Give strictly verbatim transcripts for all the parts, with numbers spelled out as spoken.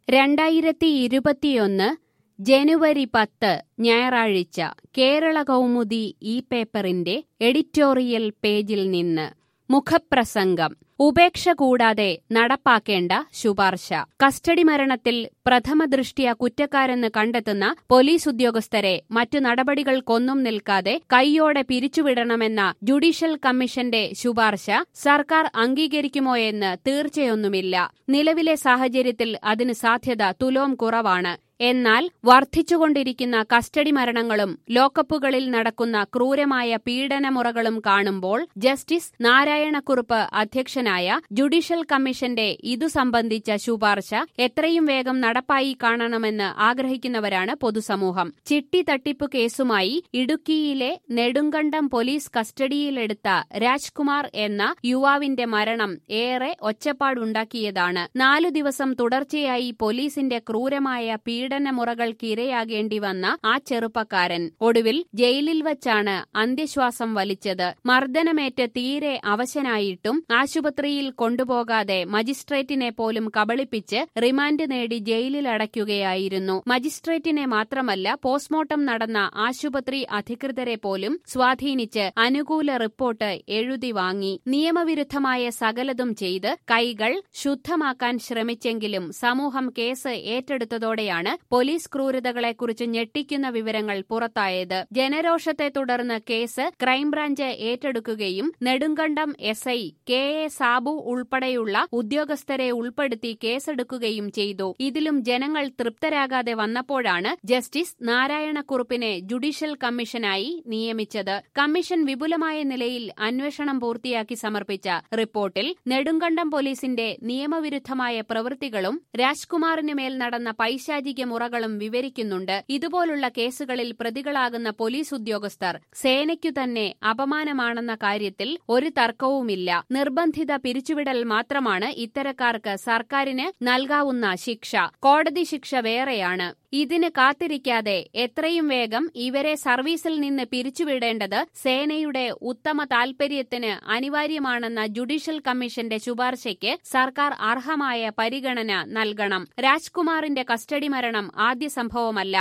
രണ്ടായിരത്തി ഇരുപത്തിയൊന്ന് ജനുവരി പത്ത് ഞായറാഴ്ച കേരള കൗമുദി ഈ പേപ്പറിന്റെ എഡിറ്റോറിയൽ പേജിൽ നിന്ന് മുഖപ്രസംഗം. ഉപേക്ഷ കൂടാതെ നടപ്പാക്കേണ്ട ശുപാർശ. കസ്റ്റഡി മരണത്തിൽ പ്രഥമദൃഷ്ട്യാ കുറ്റക്കാരെന്ന് കണ്ടെത്തുന്ന പോലീസ് ഉദ്യോഗസ്ഥരെ മറ്റു നടപടികൾക്കൊന്നും നിൽക്കാതെ കൈയോടെ പിരിച്ചുവിടണമെന്ന ജുഡീഷ്യൽ കമ്മീഷന്റെ ശുപാർശ സർക്കാർ അംഗീകരിക്കുമോയെന്ന് തീർച്ചയൊന്നുമില്ല. നിലവിലെ സാഹചര്യത്തിൽ അതിന് സാധ്യത തുലോം കുറവാണ്. എന്നാൽ വർദ്ധിച്ചുകൊണ്ടിരിക്കുന്ന കസ്റ്റഡി മരണങ്ങളും ലോക്കപ്പുകളിൽ നടക്കുന്ന ക്രൂരമായ പീഡനമുറകളും കാണുമ്പോൾ ജസ്റ്റിസ് നാരായണക്കുറുപ്പ് അധ്യക്ഷനായ ജുഡീഷ്യൽ കമ്മീഷന്റെ ഇതു സംബന്ധിച്ച ശുപാർശ എത്രയും വേഗം നടപ്പായി കാണണമെന്ന് ആഗ്രഹിക്കുന്നവരാണ് പൊതുസമൂഹം. ചിട്ടി തട്ടിപ്പു കേസുമായി ഇടുക്കിയിലെ നെടുങ്കണ്ടം പോലീസ് കസ്റ്റഡിയിലെടുത്ത രാജ്കുമാർ എന്ന യുവാവിന്റെ മരണം ഏറെ ഒച്ചപ്പാടുണ്ടാക്കിയതാണ്. നാലു ദിവസം തുടർച്ചയായി പോലീസിന്റെ ക്രൂരമായ പീഡന പീഡനമുറകൾക്കിരയാകേണ്ടി വന്ന ആ ചെറുപ്പക്കാരൻ ഒടുവിൽ ജയിലിൽ വച്ചാണ് അന്ത്യശ്വാസം വലിച്ചത്. മർദ്ദനമേറ്റ് തീരെ അവശനായിട്ടും ആശുപത്രിയിൽ കൊണ്ടുപോകാതെ മജിസ്ട്രേറ്റിനെ പോലും കബളിപ്പിച്ച് റിമാൻഡ് നേടി ജയിലിലടയ്ക്കുകയായിരുന്നു. മജിസ്ട്രേറ്റിനെ മാത്രമല്ല, പോസ്റ്റ്മോർട്ടം നടന്ന ആശുപത്രി അധികൃതരെ പോലും സ്വാധീനിച്ച് അനുകൂല റിപ്പോർട്ട് എഴുതി വാങ്ങി. നിയമവിരുദ്ധമായ സകലതും ചെയ്ത് കൈകൾ ശുദ്ധമാക്കാൻ ശ്രമിച്ചെങ്കിലും സമൂഹം കേസ് ഏറ്റെടുത്തതോടെയാണ് പോലീസ് ക്രൂരതകളെക്കുറിച്ച് ഞെട്ടിക്കുന്ന വിവരങ്ങൾ പുറത്തായത്. ജനരോഷത്തെ തുടർന്ന് കേസ് ക്രൈംബ്രാഞ്ച് ഏറ്റെടുക്കുകയും Nedumkandam S I K A Sabu ഉൾപ്പെടെയുള്ള ഉദ്യോഗസ്ഥരെ ഉൾപ്പെടുത്തി കേസെടുക്കുകയും ചെയ്തു. ഇതിലും ജനങ്ങൾ തൃപ്തരാകാതെ വന്നപ്പോഴാണ് ജസ്റ്റിസ് നാരായണക്കുറുപ്പിനെ ജുഡീഷ്യൽ കമ്മീഷനായി നിയമിച്ചത്. കമ്മീഷൻ വിപുലമായ നിലയിൽ അന്വേഷണം പൂർത്തിയാക്കി സമർപ്പിച്ച റിപ്പോർട്ടിൽ നെടുങ്കണ്ടം പോലീസിന്റെ നിയമവിരുദ്ധമായ പ്രവൃത്തികളും രാജ്കുമാറിന് മേൽ നടന്ന പൈശാചിക മുറകളും വിവരിക്കുന്നുണ്ട്. ഇതുപോലുള്ള കേസുകളിൽ പ്രതികളാകുന്ന പോലീസ് ഉദ്യോഗസ്ഥർ സേനയ്ക്കു തന്നെ അപമാനമാണെന്ന കാര്യത്തിൽ ഒരു തർക്കവുമില്ല. നിർബന്ധിത പിരിച്ചുവിടൽ മാത്രമാണ് ഇത്തരക്കാർക്ക് സർക്കാരിന് നൽകാവുന്ന ശിക്ഷ. കോടതി ശിക്ഷ വേറെയാണ്. ഇതിന് കാത്തിരിക്കാതെ എത്രയും വേഗം ഇവരെ സർവീസിൽ നിന്ന് പിരിച്ചുവിടേണ്ടത് സേനയുടെ ഉത്തമ താൽപര്യത്തിന് അനിവാര്യമാണെന്ന ജുഡീഷ്യൽ കമ്മീഷന്റെ ശുപാർശയ്ക്ക് സർക്കാർ അർഹമായ പരിഗണന നൽകണം. രാജ്കുമാറിന്റെ കസ്റ്റഡി മരണം ആദ്യ സംഭവമല്ല,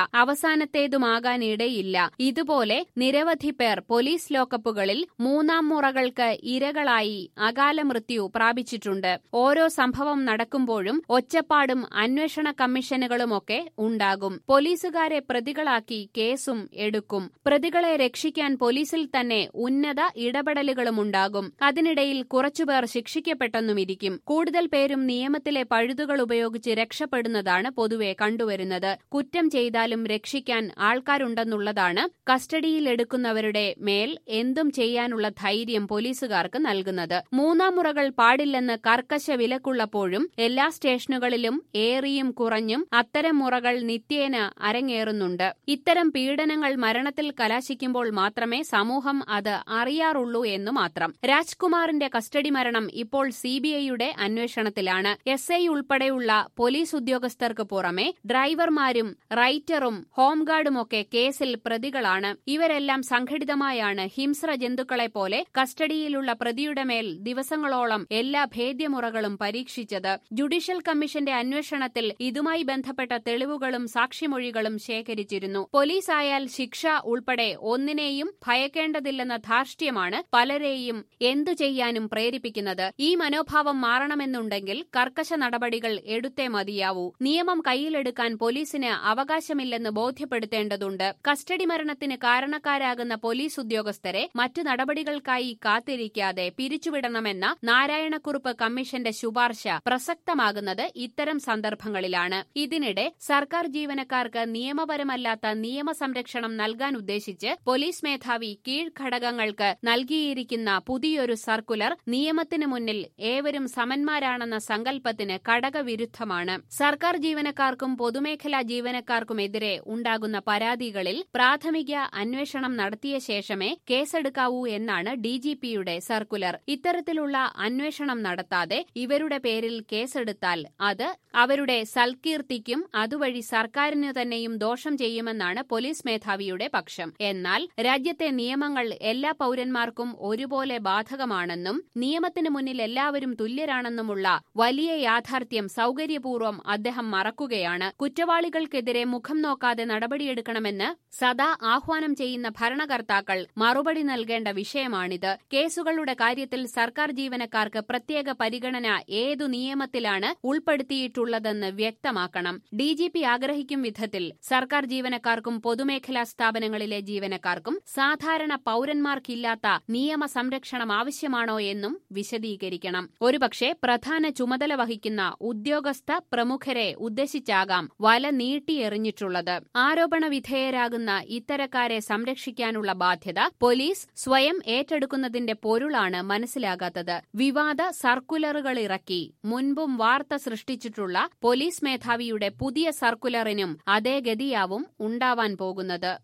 അവസാനത്തേതുമാകാനിടയില്ല. ഇതുപോലെ നിരവധി പേർ പോലീസ് ലോക്കപ്പുകളിൽ മൂന്നാം മുറകൾക്ക് ഇരകളായി അകാല മൃത്യു പ്രാപിച്ചിട്ടുണ്ട്. ഓരോ സംഭവം നടക്കുമ്പോഴും ഒച്ചപ്പാടും അന്വേഷണ കമ്മീഷനുകളുമൊക്കെ ഉണ്ടാകും. പോലീസുകാരെ പ്രതികളാക്കി കേസും എടുക്കും. പ്രതികളെ രക്ഷിക്കാൻ പോലീസിൽ തന്നെ ഉന്നത ഇടപെടലുകളുമുണ്ടാകും. അതിനിടയിൽ കുറച്ചുപേർ ശിക്ഷിക്കപ്പെട്ടെന്നുമിരിക്കും. കൂടുതൽ പേരും നിയമത്തിലെ പഴുതുകൾ ഉപയോഗിച്ച് രക്ഷപ്പെടുന്നതാണ് പൊതുവെ കണ്ടുവരുന്നത്. കുറ്റം ചെയ്താലും രക്ഷിക്കാൻ ആൾക്കാരുണ്ടെന്നുള്ളതാണ് കസ്റ്റഡിയിലെടുക്കുന്നവരുടെ മേൽ എന്തും ചെയ്യാനുള്ള ധൈര്യം പോലീസുകാർക്ക് നൽകുന്നത്. മൂന്നാം മുറകൾ പാടില്ലെന്ന് കർക്കശ വിലക്കുള്ളപ്പോഴും എല്ലാ സ്റ്റേഷനുകളിലും ഏറിയും കുറഞ്ഞും അത്തരം മുറകൾ നിത്യേന അരങ്ങേറുന്നുണ്ട്. ഇത്തരം പീഡനങ്ങൾ മരണത്തിൽ കലാശിക്കുമ്പോൾ മാത്രമേ സമൂഹം അത് അറിയാറുള്ളൂ എന്നു മാത്രം. രാജ്കുമാറിന്റെ കസ്റ്റഡി മരണം ഇപ്പോൾ സിബിഐയുടെ അന്വേഷണത്തിലാണ്. എസ് ഐ ഉൾപ്പെടെയുള്ള പോലീസ് ഉദ്യോഗസ്ഥർക്ക് പുറമെ ഡ്രൈവർമാരും റൈറ്ററും ഹോംഗാർഡുമൊക്കെ കേസിൽ പ്രതികളാണ്. ഇവരെല്ലാം സംഘടിതമായാണ് ഹിംസ്ര ജന്തുക്കളെ പോലെ കസ്റ്റഡിയിലുള്ള പ്രതിയുടെ മേൽ ദിവസങ്ങളോളം എല്ലാ ഭേദ്യമുറകളും പരീക്ഷിച്ചത്. ജുഡീഷ്യൽ കമ്മീഷന്റെ അന്വേഷണത്തിൽ ഇതുമായി ബന്ധപ്പെട്ട തെളിവുകളും സാക്ഷിമൊഴികളും ശേഖരിച്ചിരുന്നു. പോലീസായാൽ ശിക്ഷ ഉൾപ്പെടെ ഒന്നിനെയും ഭയക്കേണ്ടതില്ലെന്ന ധാർഷ്ട്യമാണ് പലരെയും എന്തു ചെയ്യാനും പ്രേരിപ്പിക്കുന്നത്. ഈ മനോഭാവം മാറണമെന്നുണ്ടെങ്കിൽ കർക്കശ നടപടികൾ എടുത്തേ മതിയാവൂ. നിയമം കയ്യിലെടുക്കാൻ പോലീസിന് അവകാശമില്ലെന്ന് ബോധ്യപ്പെടുത്തേണ്ടതുണ്ട്. കസ്റ്റഡി മരണത്തിന് കാരണക്കാരാകുന്ന പോലീസ് ഉദ്യോഗസ്ഥരെ മറ്റു നടപടികൾക്കായി കാത്തിരിക്കാതെ പിരിച്ചുവിടണമെന്ന നാരായണക്കുറുപ്പ് കമ്മീഷന്റെ ശുപാർശ പ്രസക്തമാകുന്നത് ഇത്തരം സന്ദർഭങ്ങളിലാണ്. ഇതിനിടെ സർക്കാർ ജീവനക്കാർക്ക് നിയമപരമല്ലാത്ത നിയമസംരക്ഷണം നൽകാൻ ഉദ്ദേശിച്ച് പോലീസ് മേധാവി കീഴ്ഘടകങ്ങൾക്ക് നൽകിയിരിക്കുന്ന പുതിയൊരു സർക്കുലർ നിയമത്തിനു മുന്നിൽ ഏവരും സമന്മാരാണെന്ന സങ്കല്പത്തിന് കടകവിരുദ്ധമാണ്. സർക്കാർ ജീവനക്കാർക്കും പൊതുമേഖലാ ജീവനക്കാർക്കുമെതിരെ ഉണ്ടാകുന്ന പരാതികളിൽ പ്രാഥമിക അന്വേഷണം നടത്തിയ ശേഷമേ കേസെടുക്കാവൂ എന്നാണ് ഡിജിപിയുടെ സർക്കുലർ. ഇത്തരത്തിലുള്ള അന്വേഷണം നടത്താതെ ഇവരുടെ പേരിൽ കേസെടുത്താൽ അത് അവരുടെ സൽകീർത്തിക്കും അതുവഴി സർക്കാർ സർക്കാരിനു തന്നെയും ദോഷം ചെയ്യുമെന്നാണ് പോലീസ് മേധാവിയുടെ പക്ഷം. എന്നാൽ രാജ്യത്തെ നിയമങ്ങൾ എല്ലാ പൌരന്മാർക്കും ഒരുപോലെ ബാധകമാണെന്നും നിയമത്തിന് മുന്നിൽ എല്ലാവരും തുല്യരാണെന്നുമുള്ള വലിയ യാഥാർത്ഥ്യം സൗകര്യപൂർവ്വം അദ്ദേഹം മറക്കുകയാണ്. കുറ്റവാളികൾക്കെതിരെ മുഖം നോക്കാതെ നടപടിയെടുക്കണമെന്ന് സദാ ആഹ്വാനം ചെയ്യുന്ന ഭരണകർത്താക്കൾ മറുപടി നൽകേണ്ട വിഷയമാണിത്. കേസുകളുടെ കാര്യത്തിൽ സർക്കാർ ജീവനക്കാർക്ക് പ്രത്യേക പരിഗണന ഏതു നിയമത്തിലാണ് ഉൾപ്പെടുത്തിയിട്ടുള്ളതെന്ന് വ്യക്തമാക്കണം. ഡിജിപി ആഗ്രഹിക്കും വിധത്തിൽ സർക്കാർ ജീവനക്കാർക്കും പൊതുമേഖലാ സ്ഥാപനങ്ങളിലെ ജീവനക്കാർക്കും സാധാരണ പൌരന്മാർക്കില്ലാത്ത നിയമ സംരക്ഷണം ആവശ്യമാണോ എന്നും വിശദീകരിക്കണം. ഒരുപക്ഷെ പ്രധാന ചുമതല വഹിക്കുന്ന ഉദ്യോഗസ്ഥ പ്രമുഖരെ ഉദ്ദേശിച്ചാകാം വല നീട്ടിയെറിഞ്ഞിട്ടുള്ളത്. ആരോപണ വിധേയരാകുന്ന ഇത്തരക്കാരെ സംരക്ഷിക്കാനുള്ള ബാധ്യത പോലീസ് സ്വയം ഏറ്റെടുക്കുന്നതിന്റെ പൊരുളാണ് മനസ്സിലാകാത്തത്. വിവാദ സർക്കുലറുകളിറക്കി മുൻപും വാർത്ത സൃഷ്ടിച്ചിട്ടുള്ള പോലീസ് മേധാവിയുടെ പുതിയ സർക്കുലറിനും അതേ ഗതിയാവും ഉണ്ടാവാൻ പോകുന്നത്.